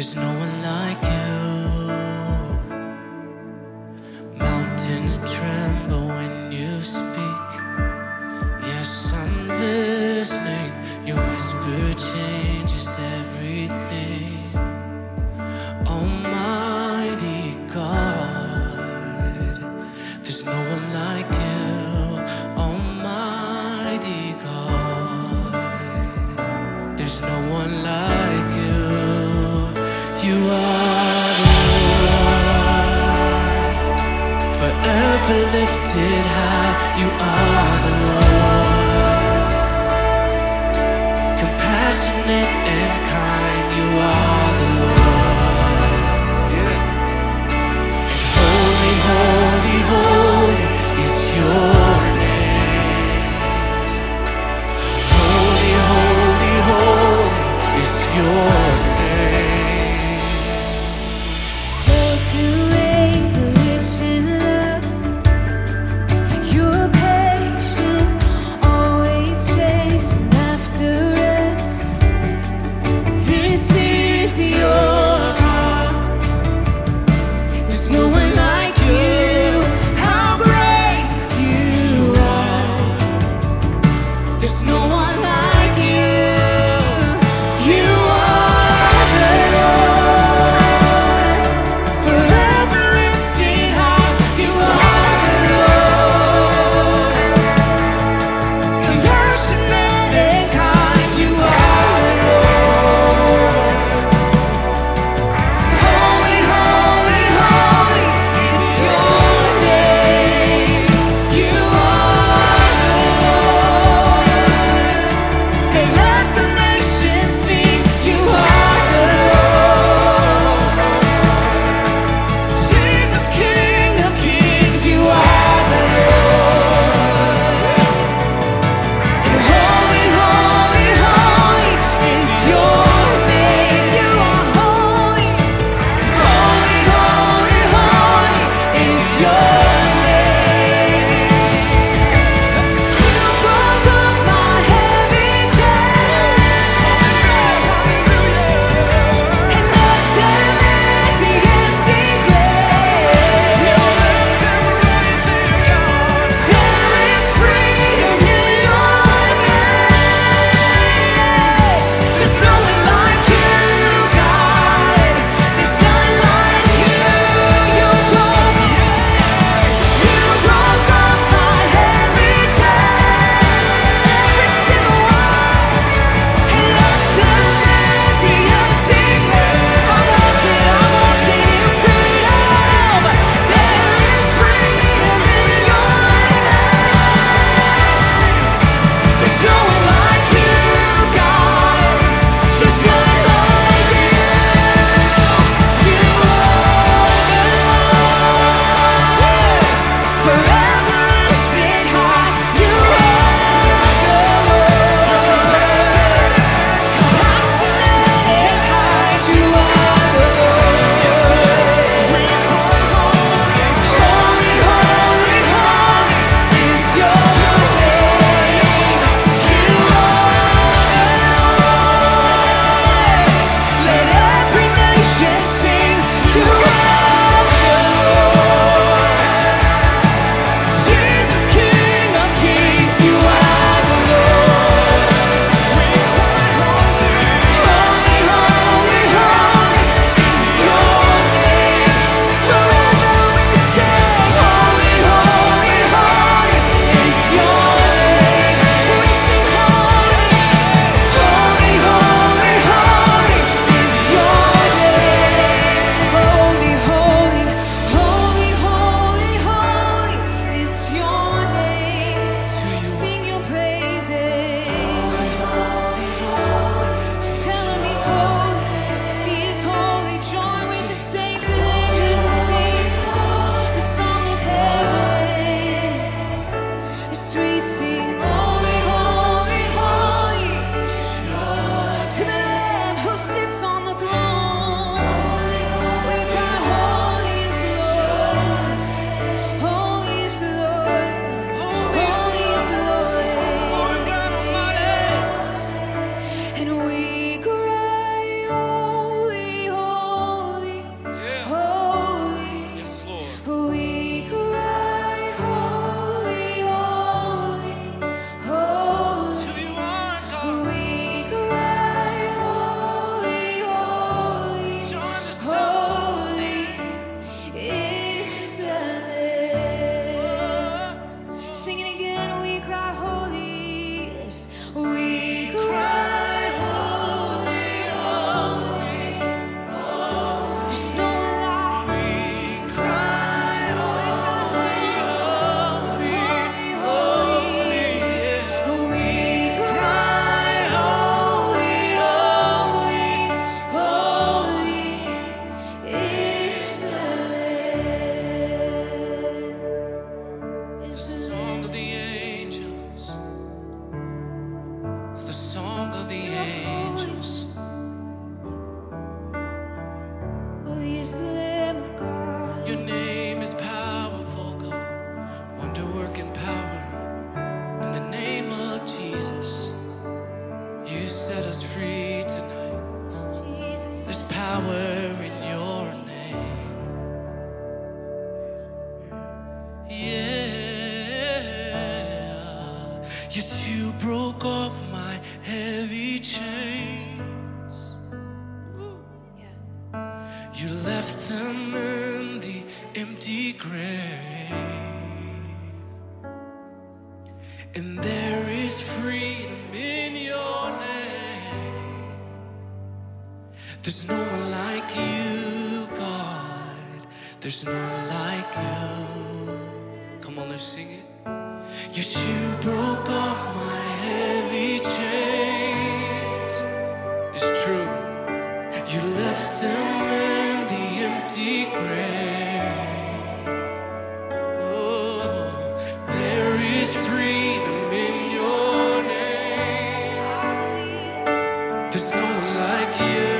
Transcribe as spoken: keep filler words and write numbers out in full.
There's no one like you. Mountains tremble when you speak. Yes, I'm listening. Your whisper changes everything. Almighty God, there's no one like you. Almighty God, there's no one like you. You are the Lord, forever lifted high. You are the Lord, compassionate and kind. You are the Lord, yeah. And holy, holy, holy is your name. Holy, holy, holy is your name. So to reign, the rich in love, It's the song of the angels. Holy is the Lamb of God. Your name is powerful, God. Wonder working power. In the name of Jesus, you set us free tonight. There's power in your name. Yeah. Yes, you broke off my heavy chains. You left them in the empty grave. And there is freedom in your name. There's no one like you, God. There's no one like you. Come on, let's sing it. Yes, you broke off my heavy chains. It's true. You left them in the empty grave. Oh, there is freedom in your name. There's no one like you.